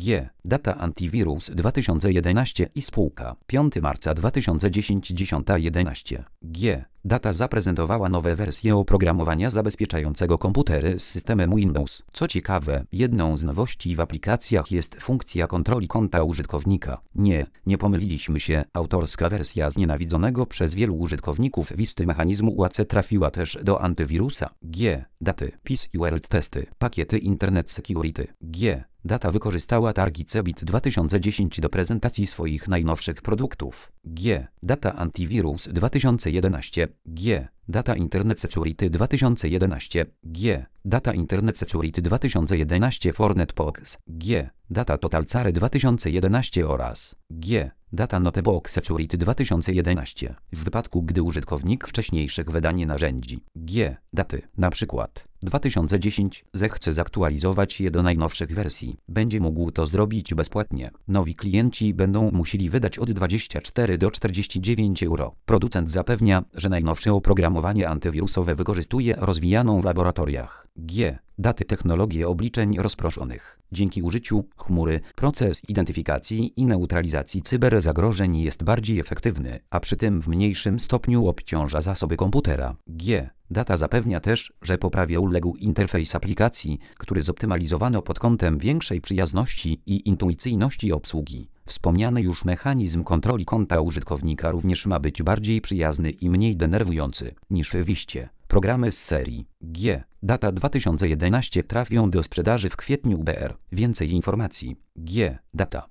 G. Data Antywirus 2011 i spółka 5 marca 2010 10:11. G. Data zaprezentowała nowe wersje oprogramowania zabezpieczającego komputery z systemem Windows. Co ciekawe, jedną z nowości w aplikacjach jest funkcja kontroli konta użytkownika. Nie pomyliliśmy się, autorska wersja znienawidzonego przez wielu użytkowników WIST mechanizmu UAC trafiła też do antywirusa. G. Daty, PIS i World Testy, pakiety Internet Security. G. Data wykorzystała targi CeBIT 2010 do prezentacji swoich najnowszych produktów. G. Data Antywirus 2011. G. Data Internet Security 2011. G. Data Internet Security 2011 for Netbox. G. Data Total CARE 2011 oraz G. Data Notebook Security 2011. W wypadku, gdy użytkownik wcześniejszych wydań narzędzi G. Daty, np. 2010, zechce zaktualizować je do najnowszych wersji, będzie mógł to zrobić bezpłatnie. Nowi klienci będą musieli wydać od 24 do 49 euro. Producent zapewnia, że najnowsze oprogramowanie antywirusowe wykorzystuje rozwijaną w laboratoriach G. Daty technologie obliczeń rozproszonych. Dzięki użyciu chmury proces identyfikacji i neutralizacji cyberzagrożeń jest bardziej efektywny, a przy tym w mniejszym stopniu obciąża zasoby komputera. G. Data zapewnia też, że poprawia uległ interfejs aplikacji, który zoptymalizowano pod kątem większej przyjazności i intuicyjności obsługi. Wspomniany już mechanizm kontroli konta użytkownika również ma być bardziej przyjazny i mniej denerwujący niż w WIST-cie. Programy z serii G. Data 2011 trafią do sprzedaży w kwietniu BR. Więcej informacji. G. Data.